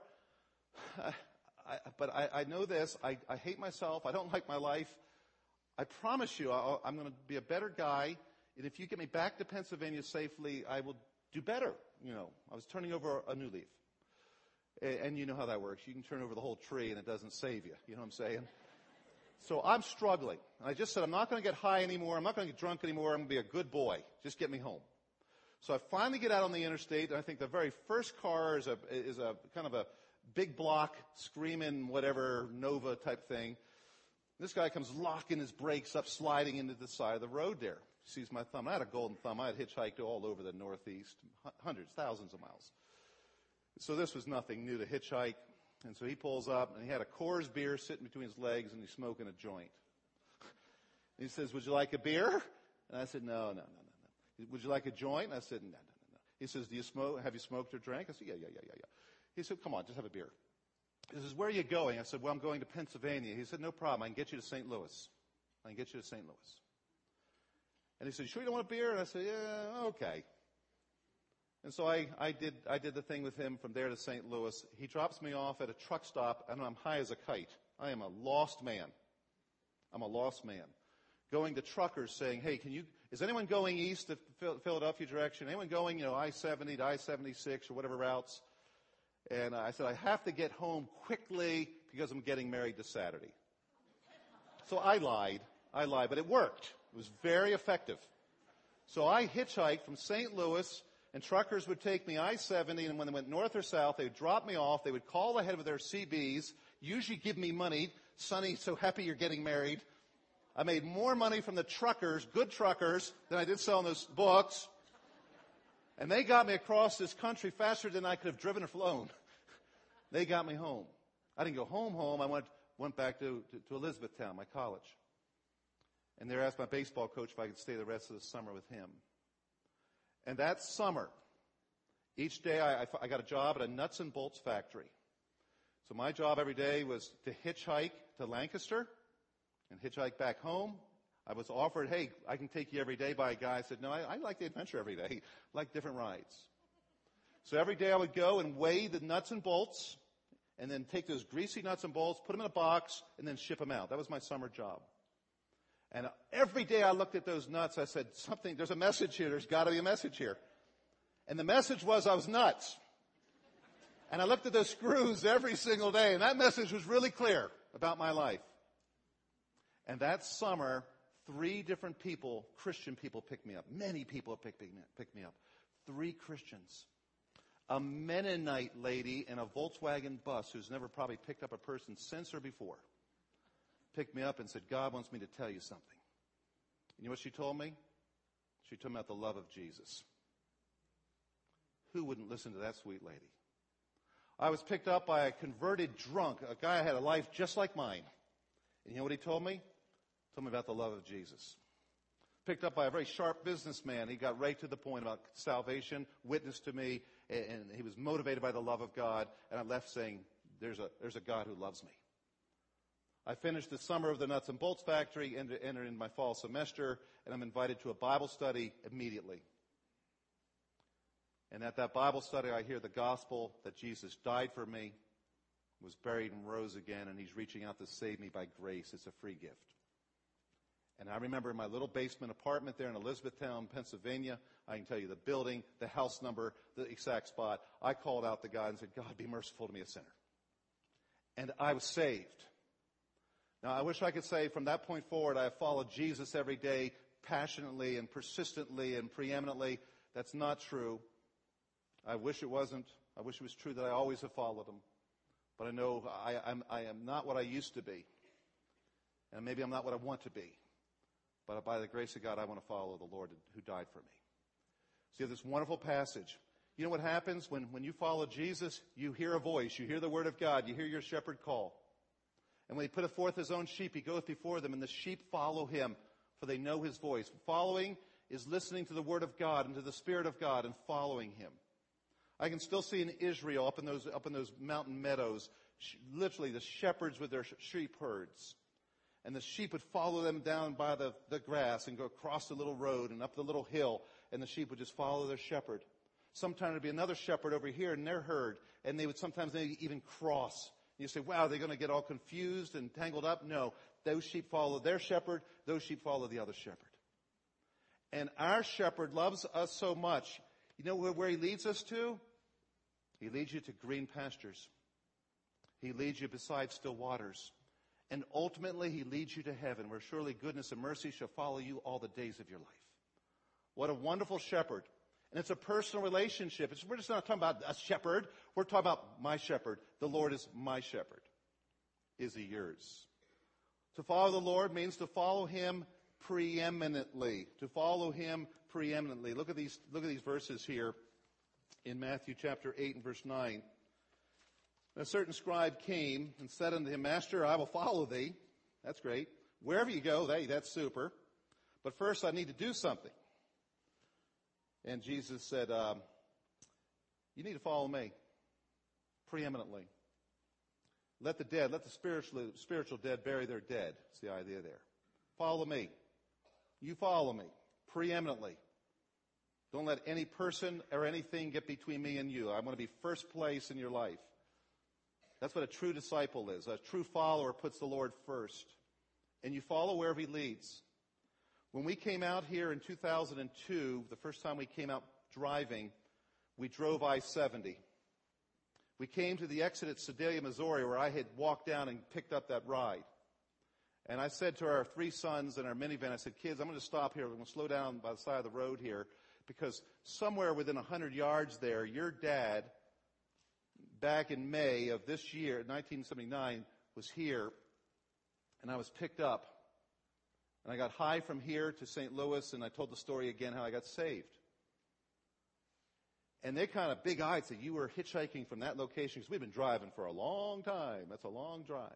but I know this. I hate myself. I don't like my life. I promise you I'm going to be a better guy, and if you get me back to Pennsylvania safely, I will do better. I was turning over a new leaf. And you know how that works. You can turn over the whole tree and it doesn't save you. You know what I'm saying? So I'm struggling. And I just said, I'm not going to get high anymore. I'm not going to get drunk anymore. I'm going to be a good boy. Just get me home. So I finally get out on the interstate, and I think the very first car is a kind of a big block, screaming whatever, Nova type thing. This guy comes locking his brakes up, sliding into the side of the road there. He sees my thumb. I had a golden thumb. I had hitchhiked all over the Northeast, hundreds, thousands of miles. So this was nothing new to hitchhike. And so he pulls up, and he had a Coors beer sitting between his legs, and he's smoking a joint. And he says, would you like a beer? And I said, no. Would you like a joint? And I said, no. He says, do you smoke? Have you smoked or drank? I said, yeah. He said, come on, just have a beer. He says, where are you going? I said, well, I'm going to Pennsylvania. He said, no problem. I can get you to St. Louis. And he said, sure you don't want a beer? And I said, yeah, okay. And so I did the thing with him from there to St. Louis. He drops me off at a truck stop, and I'm high as a kite. I am a lost man. Going to truckers saying, hey, is anyone going east to Philadelphia direction? Anyone going, I-70 to I-76 or whatever routes? And I said, I have to get home quickly because I'm getting married this Saturday. So I lied, but it worked. It was very effective. So I hitchhiked from St. Louis, and truckers would take me I-70, and when they went north or south, they would drop me off. They would call ahead with their CBs, usually give me money. Sonny, so happy you're getting married. I made more money from the truckers, good truckers, than I did selling those books. And they got me across this country faster than I could have driven or flown. They got me home. I didn't go home. I went back to Elizabethtown, my college. And there I asked my baseball coach if I could stay the rest of the summer with him. And that summer, each day I got a job at a nuts and bolts factory. So my job every day was to hitchhike to Lancaster and hitchhike back home. I was offered, hey, I can take you every day by a guy. I said, no, I like the adventure every day. I like different rides. So every day I would go and weigh the nuts and bolts and then take those greasy nuts and bolts, put them in a box, and then ship them out. That was my summer job. And every day I looked at those nuts, I said, there's a message here. There's got to be a message here. And the message was I was nuts. And I looked at those screws every single day, and that message was really clear about my life. And that summer, 3 different people, Christian people, picked me up. Many people picked me up. 3 Christians. A Mennonite lady in a Volkswagen bus who's never probably picked up a person since or before picked me up and said, God wants me to tell you something. You know what she told me? She told me about the love of Jesus. Who wouldn't listen to that sweet lady? I was picked up by a converted drunk, a guy who had a life just like mine. And you know what he told me? He told me about the love of Jesus. Picked up by a very sharp businessman. He got right to the point about salvation, witnessed to me, and he was motivated by the love of God. And I left saying, there's a God who loves me. I finished the summer of the Nuts and Bolts Factory, entered in my fall semester, and I'm invited to a Bible study immediately. And at that Bible study, I hear the gospel that Jesus died for me, was buried and rose again, and he's reaching out to save me by grace. It's a free gift. And I remember in my little basement apartment there in Elizabethtown, Pennsylvania, I can tell you the building, the house number, the exact spot. I called out to God and said, God, be merciful to me, a sinner. And I was saved. Now, I wish I could say from that point forward, I have followed Jesus every day passionately and persistently and preeminently. That's not true. I wish it wasn't. I wish it was true that I always have followed him. But I know I am not what I used to be. And maybe I'm not what I want to be. But by the grace of God, I want to follow the Lord who died for me. So you have this wonderful passage. You know what happens when you follow Jesus? You hear a voice. You hear the word of God. You hear your shepherd call. And when he putteth forth his own sheep, he goeth before them, and the sheep follow him, for they know his voice. Following is listening to the word of God and to the Spirit of God and following him. I can still see in Israel, up in those mountain meadows, literally the shepherds with their sheep herds. And the sheep would follow them down by the grass and go across the little road and up the little hill, and the sheep would just follow their shepherd. Sometimes there'd be another shepherd over here in their herd, and they would sometimes even cross. You say, wow, they're going to get all confused and tangled up? No, those sheep follow their shepherd, those sheep follow the other shepherd. And our shepherd loves us so much. You know where he leads us to? He leads you to green pastures. He leads you beside still waters. And ultimately, He leads you to heaven, where surely goodness and mercy shall follow you all the days of your life. What a wonderful shepherd. And it's a personal relationship. We're just not talking about a shepherd. We're talking about my shepherd. The Lord is my shepherd. Is He yours? To follow the Lord means to follow Him preeminently. To follow Him preeminently. Look at these verses here in Matthew chapter 8 and verse 9. A certain scribe came and said unto him, Master, I will follow thee. That's great. Wherever you go, that's super. But first I need to do something. And Jesus said, you need to follow me preeminently. Let the spiritual dead bury their dead. That's the idea there. Follow me. You follow me preeminently. Don't let any person or anything get between me and you. I'm going to be first place in your life. That's what a true disciple is. A true follower puts the Lord first. And you follow wherever He leads. When we came out here in 2002, the first time we came out driving, we drove I-70. We came to the exit at Sedalia, Missouri, where I had walked down and picked up that ride. And I said to our 3 sons in our minivan, I said, kids, I'm going to stop here. We're going to slow down by the side of the road here, because somewhere within 100 yards there, your dad, back in May of this year, 1979, was here, and I was picked up. And I got high from here to St. Louis, and I told the story again how I got saved. And they kind of big-eyed said, you were hitchhiking from that location, because we've been driving for a long time. That's a long drive.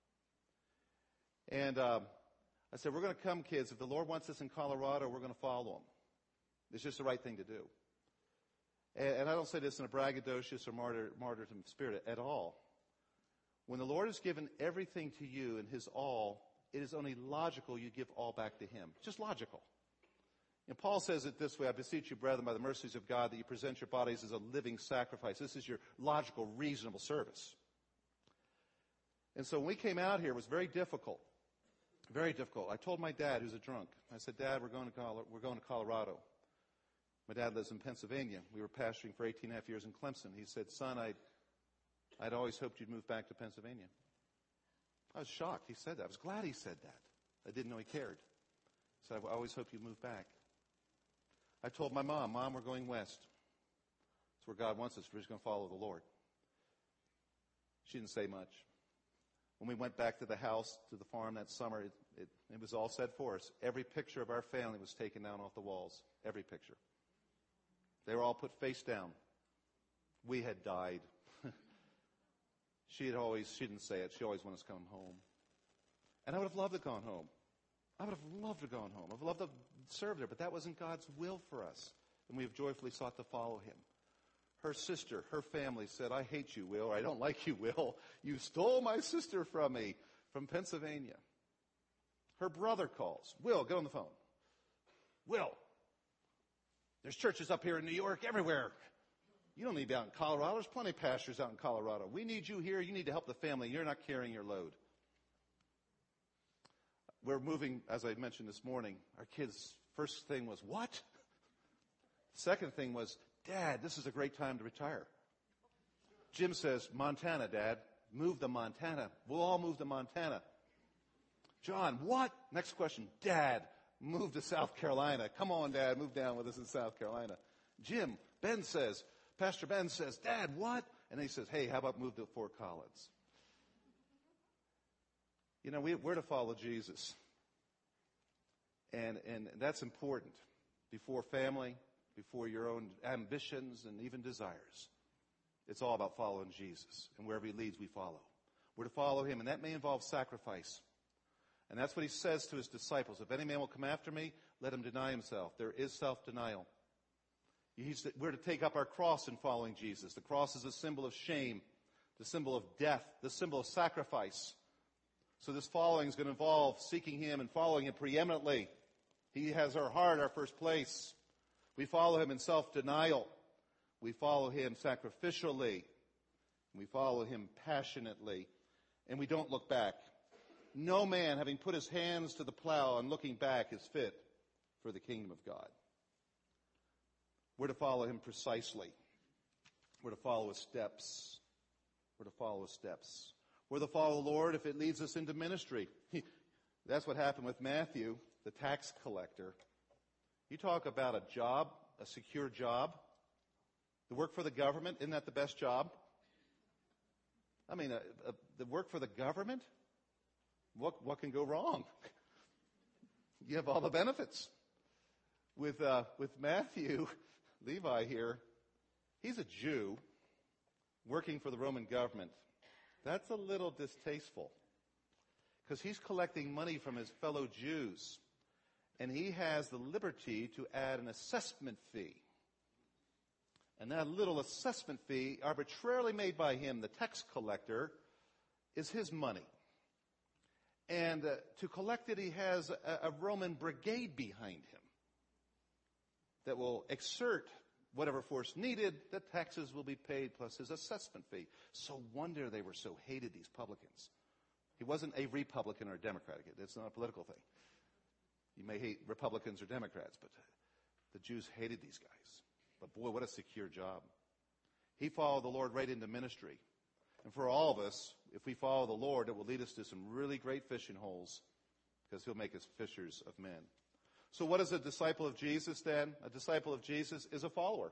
And I said, we're going to come, kids. If the Lord wants us in Colorado, we're going to follow Him. It's just the right thing to do. And I don't say this in a braggadocious or martyrdom spirit at all. When the Lord has given everything to you in His all, it is only logical you give all back to Him. Just logical. And Paul says it this way, I beseech you, brethren, by the mercies of God, that you present your bodies as a living sacrifice. This is your logical, reasonable service. And so when we came out here, it was very difficult. Very difficult. I told my dad, who's a drunk, I said, Dad, we're going to Colorado. My dad lives in Pennsylvania. We were pastoring for 18 and a half years in Clemson. He said, son, I'd always hoped you'd move back to Pennsylvania. I was shocked he said that. I was glad he said that. I didn't know he cared. He said, I always hope you move back. I told my mom, Mom, we're going west. It's where God wants us. We're just going to follow the Lord. She didn't say much. When we went back to the house, to the farm that summer, it was all said for us. Every picture of our family was taken down off the walls. Every picture. They were all put face down. We had died. She didn't say it. She always wanted us to come home. And I would have loved to have gone home. I would have loved to have gone home. I would have loved to have served there, but that wasn't God's will for us. And we have joyfully sought to follow Him. Her sister, her family said, I hate you, Will, or I don't like you, Will. You stole my sister from me, from Pennsylvania. Her brother calls. Will, get on the phone. Will, there's churches up here in New York, everywhere. You don't need to be out in Colorado. There's plenty of pastors out in Colorado. We need you here. You need to help the family. You're not carrying your load. We're moving, as I mentioned this morning. Our kids' first thing was, what? Second thing was, Dad, this is a great time to retire. Jim says, Montana, Dad. Move to Montana. We'll all move to Montana. John, what? Next question. Dad, move to South Carolina. Come on, Dad, move down with us in South Carolina. Jim, Pastor Ben says, Dad, what? And he says, hey, how about move to Fort Collins? You know, we're to follow Jesus. And that's important. Before family, before your own ambitions and even desires. It's all about following Jesus. And wherever He leads, we follow. We're to follow Him, and that may involve sacrifice. And that's what He says to His disciples. If any man will come after me, let him deny himself. There is self-denial. We're to take up our cross in following Jesus. The cross is a symbol of shame, the symbol of death, the symbol of sacrifice. So this following is going to involve seeking Him and following Him preeminently. He has our heart, our first place. We follow Him in self-denial. We follow Him sacrificially. We follow Him passionately. And we don't look back. No man, having put his hands to the plow and looking back, is fit for the kingdom of God. We're to follow Him precisely. We're to follow his steps. We're to follow his steps. We're to follow the Lord if it leads us into ministry. That's what happened with Matthew, the tax collector. You talk about a job, a secure job. The work for the government, isn't that the best job? I mean, the work for the government? What can go wrong? You have all the benefits. With Matthew, Levi here, he's a Jew working for the Roman government. That's a little distasteful because he's collecting money from his fellow Jews, and he has the liberty to add an assessment fee. And that little assessment fee, arbitrarily made by him, the tax collector, is his money. And to collect it, he has a Roman brigade behind him that will exert whatever force needed. The taxes will be paid plus his assessment fee. So wonder they were so hated, these publicans. He wasn't a Republican or a Democrat. It's not a political thing. You may hate Republicans or Democrats, but the Jews hated these guys. But boy, what a secure job. He followed the Lord right into ministry. And for all of us, if we follow the Lord, it will lead us to some really great fishing holes because he'll make us fishers of men. So what is a disciple of Jesus then? A disciple of Jesus is a follower.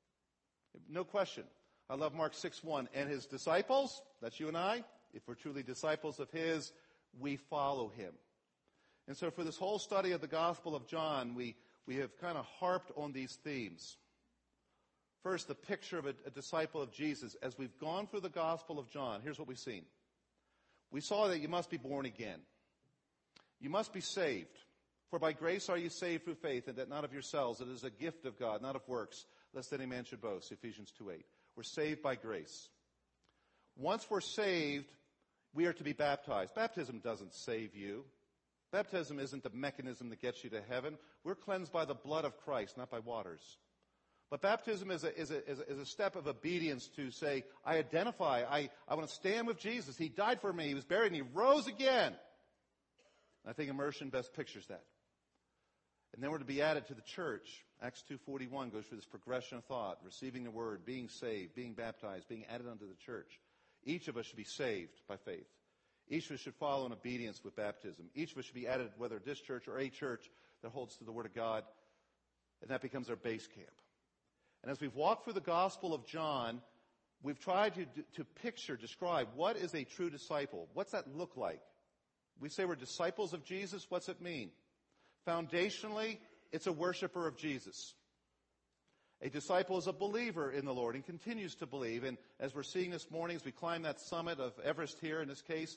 No question. I love Mark 6:1. And his disciples, that's you and I, if we're truly disciples of his, we follow him. And so for this whole study of the Gospel of John, we have kind of harped on these themes. First, the picture of a disciple of Jesus. As we've gone through the Gospel of John, here's what we've seen. We saw that you must be born again. You must be saved. For by grace are you saved through faith, and that not of yourselves. It is a gift of God, not of works, lest any man should boast. Ephesians 2:8. We're saved by grace. Once we're saved, we are to be baptized. Baptism doesn't save you. Baptism isn't the mechanism that gets you to heaven. We're cleansed by the blood of Christ, not by waters. But baptism is a step of obedience to say, I identify, I want to stand with Jesus. He died for me, he was buried, and he rose again. And I think immersion best pictures that. And then we're to be added to the church. Acts 2:41 goes through this progression of thought, receiving the word, being saved, being baptized, being added unto the church. Each of us should be saved by faith. Each of us should follow in obedience with baptism. Each of us should be added, whether this church or a church that holds to the Word of God, and that becomes our base camp. And as we've walked through the Gospel of John, we've tried to picture, describe, what is a true disciple? What's that look like? We say we're disciples of Jesus. What's it mean? Foundationally, it's a worshiper of Jesus. A disciple is a believer in the Lord and continues to believe. And as we're seeing this morning, as we climb that summit of Everest here in this case,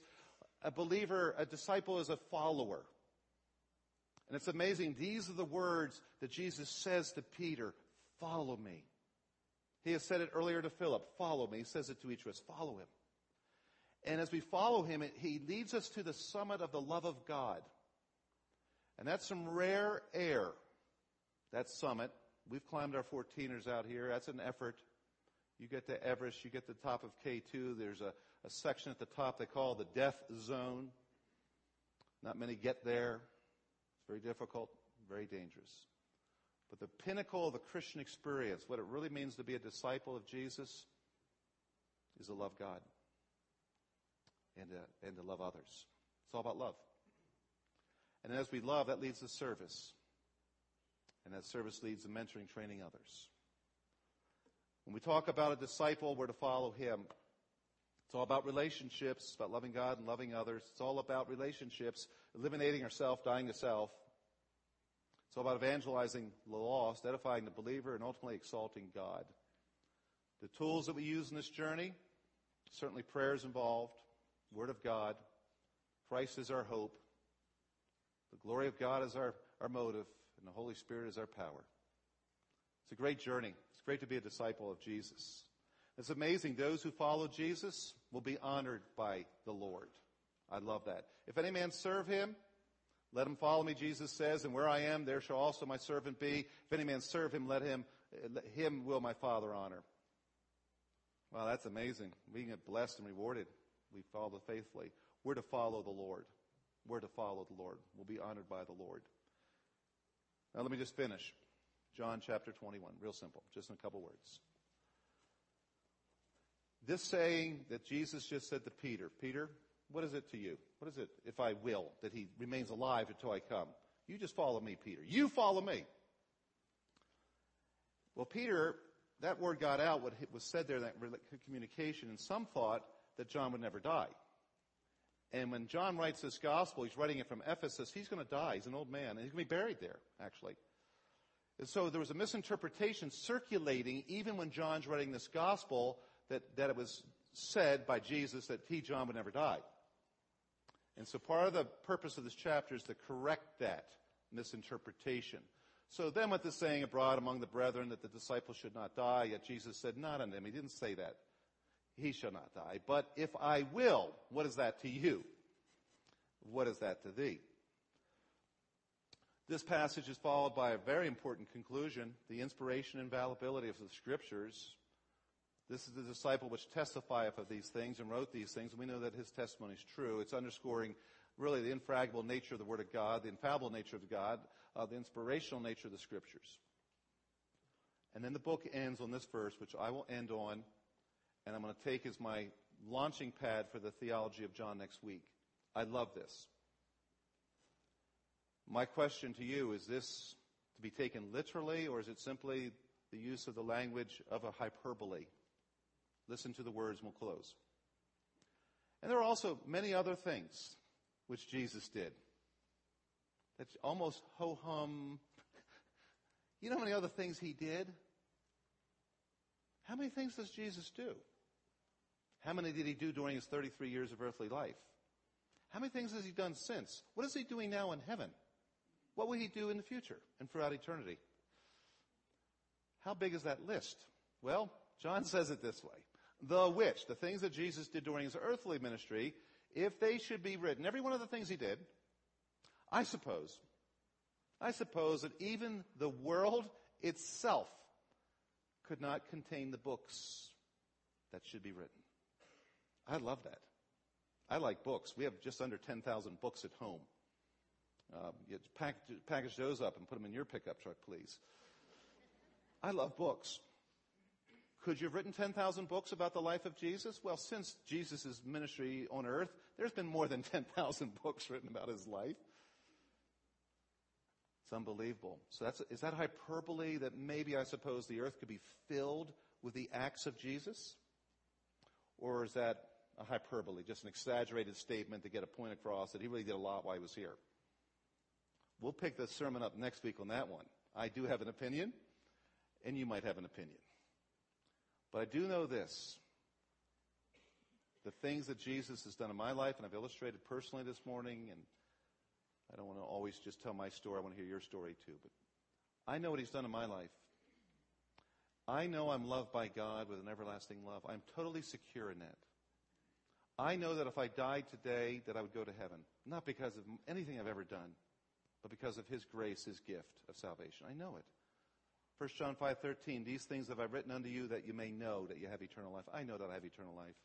a disciple is a follower. And it's amazing. These are the words that Jesus says to Peter, follow me. He has said it earlier to Philip, follow me. He says it to each of us, follow him. And as we follow him, he leads us to the summit of the love of God. And that's some rare air, that summit. We've climbed our 14ers out here. That's an effort. You get to Everest, you get to the top of K2. There's a section at the top they call the death zone. Not many get there. It's very difficult, very dangerous. But the pinnacle of the Christian experience, what it really means to be a disciple of Jesus, is to love God and to love others. It's all about love. And as we love, that leads to service. And that service leads to mentoring, training others. When we talk about a disciple, we're to follow him. It's all about relationships. It's about loving God and loving others. It's all about relationships, eliminating ourselves, dying to self. It's all about evangelizing the lost, edifying the believer, and ultimately exalting God. The tools that we use in this journey, certainly prayer is involved, Word of God. Christ is our hope. The glory of God is our motive, and the Holy Spirit is our power. It's a great journey. It's great to be a disciple of Jesus. It's amazing. Those who follow Jesus will be honored by the Lord. I love that. If any man serve him, let him follow me, Jesus says, and where I am, there shall also my servant be. If any man serve him, let him will my Father honor. Wow, that's amazing. We get blessed and rewarded. We follow faithfully. We're to follow the Lord. We're to follow the Lord. We'll be honored by the Lord. Now let me just finish. John chapter 21. Real simple. Just in a couple words. This saying that Jesus just said to Peter, Peter, what is it to you? What is it, if I will, that he remains alive until I come? You just follow me, Peter. You follow me. Well, Peter, that word got out, what was said there in that communication, and some thought that John would never die. And when John writes this gospel, he's writing it from Ephesus, he's going to die. He's an old man, and he's going to be buried there, actually. And so there was a misinterpretation circulating, even when John's writing this gospel, that it was said by Jesus that he, John, would never die. And so part of the purpose of this chapter is to correct that misinterpretation. So then went the saying abroad among the brethren that the disciples should not die, yet Jesus said, not unto them. He didn't say that. He shall not die. But if I will, what is that to you? What is that to thee? This passage is followed by a very important conclusion, the inspiration and infallibility of the Scriptures. This is the disciple which testifieth of these things and wrote these things, and we know that his testimony is true. It's underscoring really the infragable nature of the Word of God, the infallible nature of God, the inspirational nature of the Scriptures. And then the book ends on this verse, which I will end on, and I'm going to take as my launching pad for the theology of John next week. I love this. My question to you, is this to be taken literally, or is it simply the use of the language of a hyperbole? Listen to the words and we'll close. And there are also many other things which Jesus did. That's almost ho-hum. You know how many other things he did? How many things does Jesus do? How many did he do during his 33 years of earthly life? How many things has he done since? What is he doing now in heaven? What will he do in the future and throughout eternity? How big is that list? Well, John says it this way. The things that Jesus did during his earthly ministry, if they should be written, every one of the things he did, I suppose that even the world itself could not contain the books that should be written. I love that. I like books. We have just under 10,000 books at home. You package those up and put them in your pickup truck, please. I love books. Could you have written 10,000 books about the life of Jesus? Well, since Jesus' ministry on earth, there's been more than 10,000 books written about his life. It's unbelievable. So is that hyperbole that maybe, I suppose, the earth could be filled with the acts of Jesus? Or is that a hyperbole, just an exaggerated statement to get a point across that he really did a lot while he was here? We'll pick the sermon up next week on that one. I do have an opinion, and you might have an opinion. But I do know this. The things that Jesus has done in my life, and I've illustrated personally this morning, and I don't want to always just tell my story. I want to hear your story too. But I know what he's done in my life. I know I'm loved by God with an everlasting love. I'm totally secure in that. I know that if I died today, that I would go to heaven. Not because of anything I've ever done, but because of his grace, his gift of salvation. I know it. 1 John 5:13, these things have I written unto you that you may know that you have eternal life. I know that I have eternal life.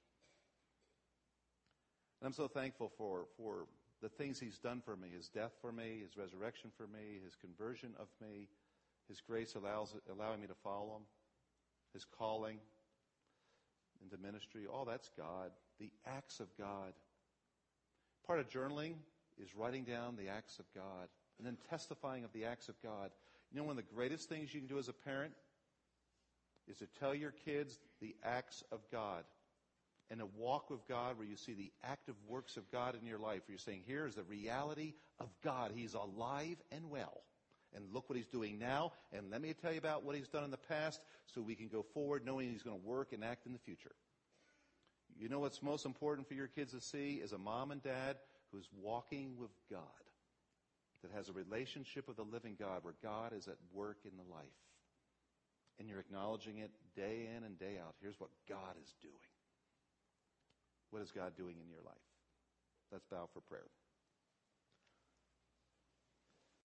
And I'm so thankful for the things he's done for me, his death for me, his resurrection for me, his conversion of me, his grace allowing me to follow him, his calling into ministry. All that's God, the acts of God. Part of journaling is writing down the acts of God and then testifying of the acts of God. You know, one of the greatest things you can do as a parent is to tell your kids the acts of God. And a walk with God where you see the active works of God in your life, where you're saying, here is the reality of God. He's alive and well. And look what he's doing now. And let me tell you about what he's done in the past so we can go forward knowing he's going to work and act in the future. You know what's most important for your kids to see is a mom and dad who's walking with God, that has a relationship with the living God where God is at work in the life. And you're acknowledging it day in and day out. Here's what God is doing. What is God doing in your life? Let's bow for prayer.